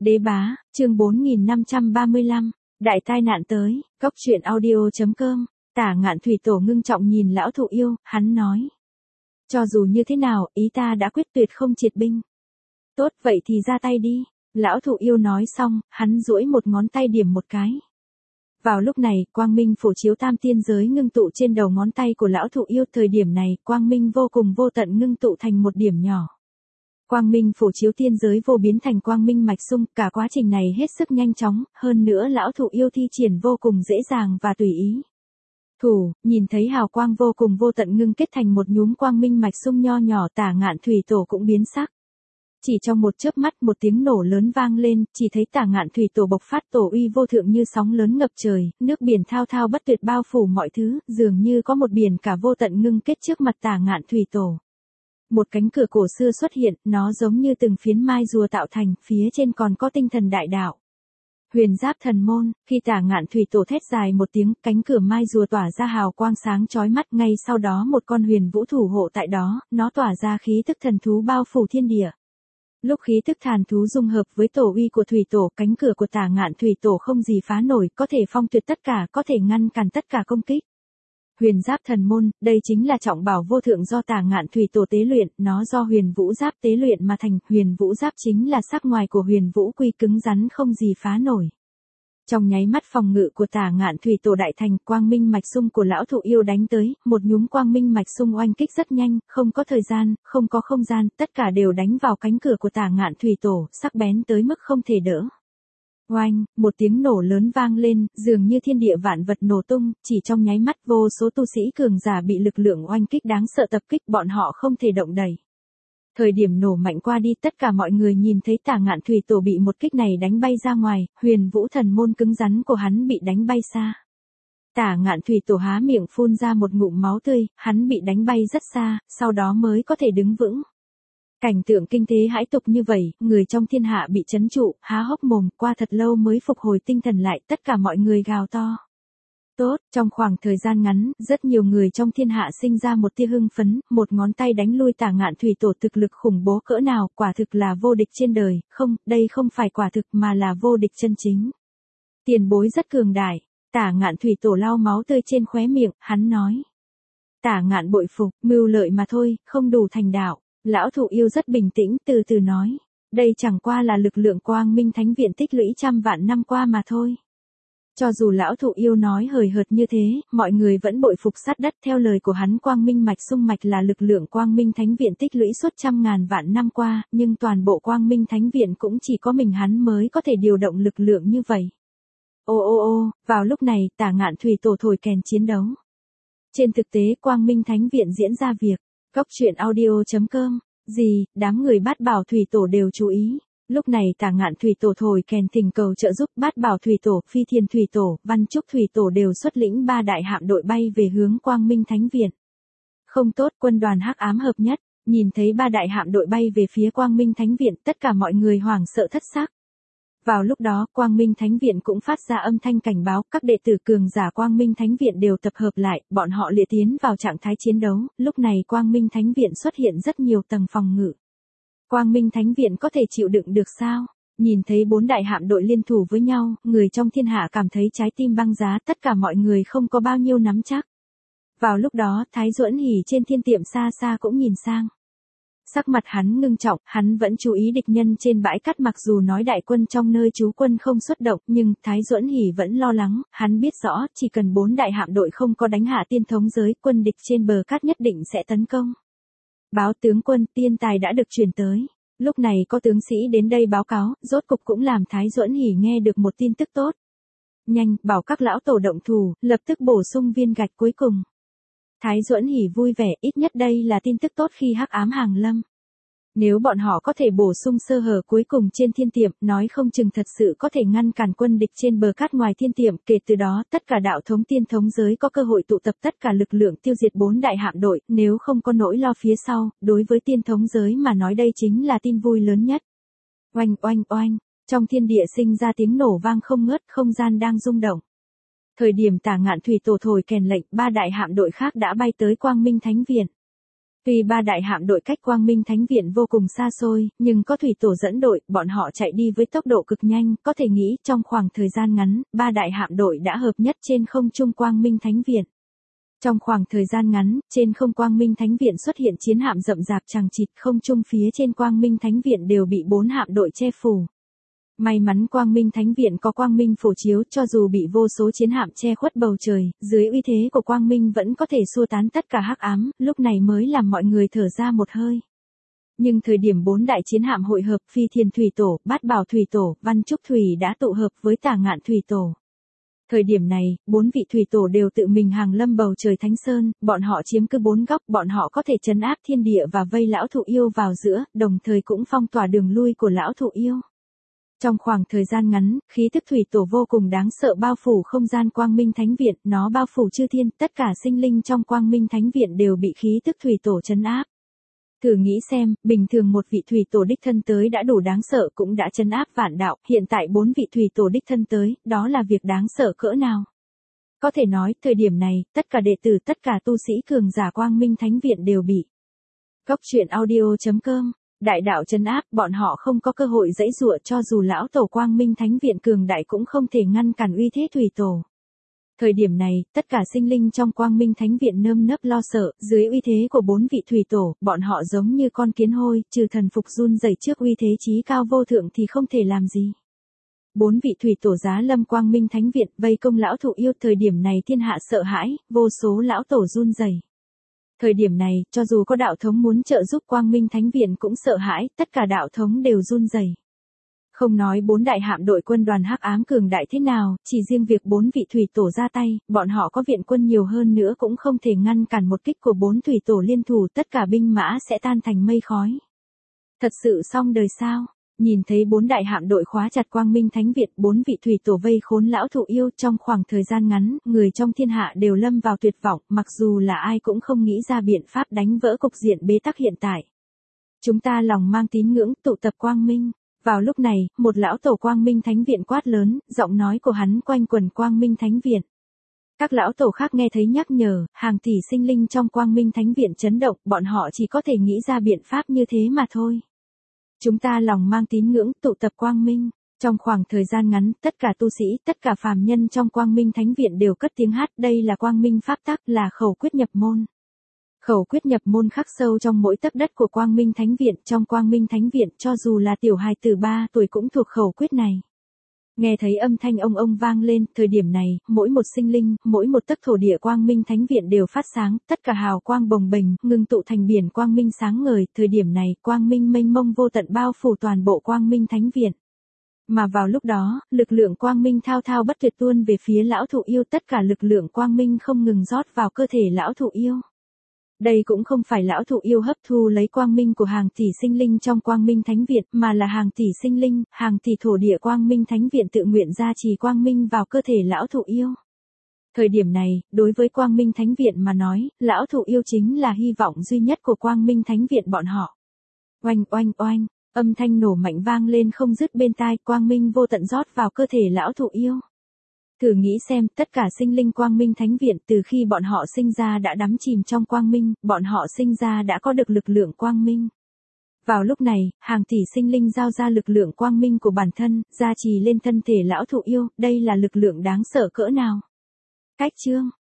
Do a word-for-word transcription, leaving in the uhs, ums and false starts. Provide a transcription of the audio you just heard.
Đế bá, chương bốn nghìn năm trăm ba mươi lăm, đại tai nạn tới, cốc truyện audio.com, Tả Ngạn Thủy Tổ ngưng trọng nhìn lão thụ yêu, hắn nói. Cho dù như thế nào, ý ta đã quyết tuyệt không triệt binh. Tốt, vậy thì ra tay đi. Lão thụ yêu nói xong, hắn duỗi một ngón tay điểm một cái. Vào lúc này, quang minh phổ chiếu tam tiên giới ngưng tụ trên đầu ngón tay của lão thụ yêu. Thời điểm này, quang minh vô cùng vô tận ngưng tụ thành một điểm nhỏ. Quang minh phổ chiếu tiên giới vô biến thành quang minh mạch sung, cả quá trình này hết sức nhanh chóng, hơn nữa lão thụ yêu thi triển vô cùng dễ dàng và tùy ý. Thủ, nhìn thấy hào quang vô cùng vô tận ngưng kết thành một nhúm quang minh mạch sung nho nhỏ, Tả Ngạn Thủy Tổ cũng biến sắc. Chỉ trong một chớp mắt một tiếng nổ lớn vang lên, chỉ thấy Tả Ngạn Thủy Tổ bộc phát tổ uy vô thượng như sóng lớn ngập trời, nước biển thao thao bất tuyệt bao phủ mọi thứ, dường như có một biển cả vô tận ngưng kết trước mặt Tả Ngạn Thủy Tổ. Một cánh cửa cổ xưa xuất hiện, nó giống như từng phiến mai rùa tạo thành, phía trên còn có tinh thần đại đạo. Huyền Giáp Thần Môn, khi Tả Ngạn Thủy Tổ thét dài một tiếng, cánh cửa mai rùa tỏa ra hào quang sáng chói mắt, ngay sau đó một con huyền vũ thủ hộ tại đó, nó tỏa ra khí tức thần thú bao phủ thiên địa. Lúc khí tức thần thú dung hợp với tổ uy của Thủy Tổ, cánh cửa của Tả Ngạn Thủy Tổ không gì phá nổi, có thể phong tuyệt tất cả, có thể ngăn cản tất cả công kích. Huyền Giáp Thần Môn, đây chính là trọng bảo vô thượng do Tả Ngạn Thủy Tổ tế luyện, nó do huyền vũ giáp tế luyện mà thành, huyền vũ giáp chính là sắc ngoài của huyền vũ quy cứng rắn không gì phá nổi. Trong nháy mắt phòng ngự của Tả Ngạn Thủy Tổ đại thành, quang minh mạch sung của lão thụ yêu đánh tới, một nhúm quang minh mạch sung oanh kích rất nhanh, không có thời gian, không có không gian, tất cả đều đánh vào cánh cửa của Tả Ngạn Thủy Tổ, sắc bén tới mức không thể đỡ. Oanh, một tiếng nổ lớn vang lên, dường như thiên địa vạn vật nổ tung, chỉ trong nháy mắt vô số tu sĩ cường giả bị lực lượng oanh kích đáng sợ tập kích, bọn họ không thể động đậy. Thời điểm nổ mạnh qua đi, tất cả mọi người nhìn thấy Tả Ngạn Thủy Tổ bị một kích này đánh bay ra ngoài, huyền vũ thần môn cứng rắn của hắn bị đánh bay xa. Tả Ngạn Thủy Tổ há miệng phun ra một ngụm máu tươi, hắn bị đánh bay rất xa, sau đó mới có thể đứng vững. Cảnh tượng kinh thế hãi tục như vậy, người trong thiên hạ bị trấn trụ, há hốc mồm, qua thật lâu mới phục hồi tinh thần lại, tất cả mọi người gào to. Tốt, trong khoảng thời gian ngắn, rất nhiều người trong thiên hạ sinh ra một tia hưng phấn, một ngón tay đánh lui Tả Ngạn Thủy Tổ thực lực khủng bố cỡ nào, quả thực là vô địch trên đời, không, đây không phải quả thực mà là vô địch chân chính. Tiền bối rất cường đại, Tả Ngạn Thủy Tổ lau máu tươi trên khóe miệng, hắn nói. Tả Ngạn bội phục, mưu lợi mà thôi, không đủ thành đạo. Lão thụ yêu rất bình tĩnh, từ từ nói. Đây chẳng qua là lực lượng quang minh thánh viện tích lũy trăm vạn năm qua mà thôi. Cho dù lão thụ yêu nói hời hợt như thế, mọi người vẫn bội phục sát đất. Theo lời của hắn, quang minh mạch sung mạch là lực lượng quang minh thánh viện tích lũy suốt trăm ngàn vạn năm qua, nhưng toàn bộ quang minh thánh viện cũng chỉ có mình hắn mới có thể điều động lực lượng như vậy. Ô ô ô, vào lúc này, Tả Ngạn Thủy Tổ thổi kèn chiến đấu. Trên thực tế, quang minh thánh viện diễn ra việc. Cốc truyện audio.com, gì, đám người Bát Bảo Thủy Tổ đều chú ý. Lúc này Tả Ngạn Thủy Tổ thổi kèn thỉnh cầu trợ giúp, Bát Bảo Thủy Tổ, Phi Thiên Thủy Tổ, Văn Trúc Thủy Tổ đều xuất lĩnh ba đại hạm đội bay về hướng Quang Minh Thánh Viện. Không tốt, quân đoàn hắc ám hợp nhất, nhìn thấy ba đại hạm đội bay về phía Quang Minh Thánh Viện, tất cả mọi người hoảng sợ thất xác. Vào lúc đó, Quang Minh Thánh Viện cũng phát ra âm thanh cảnh báo, các đệ tử cường giả Quang Minh Thánh Viện đều tập hợp lại, bọn họ liệt tiến vào trạng thái chiến đấu, lúc này Quang Minh Thánh Viện xuất hiện rất nhiều tầng phòng ngự. Quang Minh Thánh Viện có thể chịu đựng được sao? Nhìn thấy bốn đại hạm đội liên thủ với nhau, người trong thiên hạ cảm thấy trái tim băng giá, tất cả mọi người không có bao nhiêu nắm chắc. Vào lúc đó, Thái Duẫn Hỉ trên thiên tiệm xa xa cũng nhìn sang. Sắc mặt hắn ngưng trọng, hắn vẫn chú ý địch nhân trên bãi cát, mặc dù nói đại quân trong nơi trú quân không xuất động, nhưng Thái Duẫn Hỉ vẫn lo lắng, hắn biết rõ, chỉ cần bốn đại hạm đội không có đánh hạ tiên thống giới, quân địch trên bờ cát nhất định sẽ tấn công. Báo tướng quân, tiên tài đã được truyền tới. Lúc này có tướng sĩ đến đây báo cáo, rốt cục cũng làm Thái Duẫn Hỉ nghe được một tin tức tốt. Nhanh, bảo các lão tổ động thủ, lập tức bổ sung viên gạch cuối cùng. Thái Duẫn Hỉ vui vẻ, ít nhất đây là tin tức tốt khi hắc ám hàng lâm. Nếu bọn họ có thể bổ sung sơ hở cuối cùng trên thiên tiệm, nói không chừng thật sự có thể ngăn cản quân địch trên bờ cát ngoài thiên tiệm, kể từ đó tất cả đạo thống tiên thống giới có cơ hội tụ tập tất cả lực lượng tiêu diệt bốn đại hạm đội, nếu không có nỗi lo phía sau, đối với tiên thống giới mà nói đây chính là tin vui lớn nhất. Oanh oanh oanh, trong thiên địa sinh ra tiếng nổ vang không ngớt, không gian đang rung động. Thời điểm Tả Ngạn Thủy Tổ thổi kèn lệnh, ba đại hạm đội khác đã bay tới Quang Minh Thánh Viện. Tuy ba đại hạm đội cách Quang Minh Thánh Viện vô cùng xa xôi, nhưng có thủy tổ dẫn đội, bọn họ chạy đi với tốc độ cực nhanh, có thể nghĩ trong khoảng thời gian ngắn, ba đại hạm đội đã hợp nhất trên không trung Quang Minh Thánh Viện. Trong khoảng thời gian ngắn, trên không Quang Minh Thánh Viện xuất hiện chiến hạm rậm rạp chằng chịt, không trung phía trên Quang Minh Thánh Viện đều bị bốn hạm đội che phủ. May mắn Quang Minh Thánh Viện có Quang Minh phổ chiếu, cho dù bị vô số chiến hạm che khuất bầu trời, dưới uy thế của Quang Minh vẫn có thể xua tán tất cả hắc ám, lúc này mới làm mọi người thở ra một hơi. Nhưng thời điểm bốn đại chiến hạm hội hợp, Phi Thiên Thủy Tổ, Bát Bảo Thủy Tổ, Văn Trúc Thủy đã tụ hợp với Tả Ngạn Thủy Tổ. Thời điểm này, bốn vị thủy tổ đều tự mình hàng lâm bầu trời Thánh Sơn, bọn họ chiếm cứ bốn góc, bọn họ có thể trấn áp thiên địa và vây lão thụ yêu vào giữa, đồng thời cũng phong tỏa đường lui của lão thụ yêu. Trong khoảng thời gian ngắn, khí tức thủy tổ vô cùng đáng sợ bao phủ không gian Quang Minh Thánh Viện, nó bao phủ chư thiên, tất cả sinh linh trong Quang Minh Thánh Viện đều bị khí tức thủy tổ trấn áp. Thử nghĩ xem, bình thường một vị thủy tổ đích thân tới đã đủ đáng sợ cũng đã trấn áp vạn đạo, hiện tại bốn vị thủy tổ đích thân tới, đó là việc đáng sợ cỡ nào. Có thể nói, thời điểm này, tất cả đệ tử tất cả tu sĩ cường giả Quang Minh Thánh Viện đều bị. Cốc truyện audio chấm com, đại đạo trấn áp, bọn họ không có cơ hội giãy giụa, cho dù lão tổ Quang Minh Thánh Viện cường đại cũng không thể ngăn cản uy thế thủy tổ. Thời điểm này, tất cả sinh linh trong Quang Minh Thánh Viện nơm nớp lo sợ, dưới uy thế của bốn vị thủy tổ, bọn họ giống như con kiến hôi, trừ thần phục run rẩy trước uy thế chí cao vô thượng thì không thể làm gì. Bốn vị thủy tổ giá lâm Quang Minh Thánh Viện, vây công lão thụ yêu, thời điểm này thiên hạ sợ hãi, vô số lão tổ run rẩy. Thời điểm này, cho dù có đạo thống muốn trợ giúp Quang Minh Thánh Viện cũng sợ hãi, tất cả đạo thống đều run rẩy. Không nói bốn đại hạm đội quân đoàn hắc ám cường đại thế nào, chỉ riêng việc bốn vị thủy tổ ra tay, bọn họ có viện quân nhiều hơn nữa cũng không thể ngăn cản một kích của bốn thủy tổ liên thủ, tất cả binh mã sẽ tan thành mây khói. Thật sự xong đời sao? Nhìn thấy bốn đại hạm đội khóa chặt Quang Minh Thánh Viện, bốn vị thủy tổ vây khốn lão thụ yêu, trong khoảng thời gian ngắn, người trong thiên hạ đều lâm vào tuyệt vọng, mặc dù là ai cũng không nghĩ ra biện pháp đánh vỡ cục diện bế tắc hiện tại. Chúng ta lòng mang tín ngưỡng, tụ tập Quang Minh. Vào lúc này, một lão tổ Quang Minh Thánh Viện quát lớn, giọng nói của hắn quanh quần Quang Minh Thánh Viện. Các lão tổ khác nghe thấy nhắc nhở, hàng tỷ sinh linh trong Quang Minh Thánh Viện chấn động, bọn họ chỉ có thể nghĩ ra biện pháp như thế mà thôi. Chúng ta lòng mang tín ngưỡng, tụ tập Quang Minh. Trong khoảng thời gian ngắn, tất cả tu sĩ, tất cả phàm nhân trong Quang Minh Thánh Viện đều cất tiếng hát, đây là Quang Minh Pháp Tắc, là khẩu quyết nhập môn. Khẩu quyết nhập môn khắc sâu trong mỗi tấc đất của Quang Minh Thánh Viện, trong Quang Minh Thánh Viện, cho dù là tiểu hài từ ba tuổi cũng thuộc khẩu quyết này. Nghe thấy âm thanh ông ông vang lên, thời điểm này, mỗi một sinh linh, mỗi một tấc thổ địa Quang Minh Thánh Viện đều phát sáng, tất cả hào quang bồng bềnh, ngưng tụ thành biển Quang Minh sáng ngời, thời điểm này, Quang Minh mênh mông vô tận bao phủ toàn bộ Quang Minh Thánh Viện. Mà vào lúc đó, lực lượng Quang Minh thao thao bất tuyệt tuôn về phía lão thụ yêu, tất cả lực lượng Quang Minh không ngừng rót vào cơ thể lão thụ yêu. Đây cũng không phải lão thụ yêu hấp thu lấy quang minh của hàng tỷ sinh linh trong Quang Minh Thánh Viện, mà là hàng tỷ sinh linh, hàng tỷ thổ địa Quang Minh Thánh Viện tự nguyện gia trì quang minh vào cơ thể lão thụ yêu. Thời điểm này, đối với Quang Minh Thánh Viện mà nói, lão thụ yêu chính là hy vọng duy nhất của Quang Minh Thánh Viện bọn họ. Oanh oanh oanh, âm thanh nổ mạnh vang lên không dứt bên tai, quang minh vô tận rót vào cơ thể lão thụ yêu. Thử nghĩ xem, tất cả sinh linh Quang Minh Thánh Viện từ khi bọn họ sinh ra đã đắm chìm trong quang minh, bọn họ sinh ra đã có được lực lượng quang minh. Vào lúc này, hàng tỷ sinh linh giao ra lực lượng quang minh của bản thân, gia trì lên thân thể lão thụ yêu, đây là lực lượng đáng sợ cỡ nào. Cách chương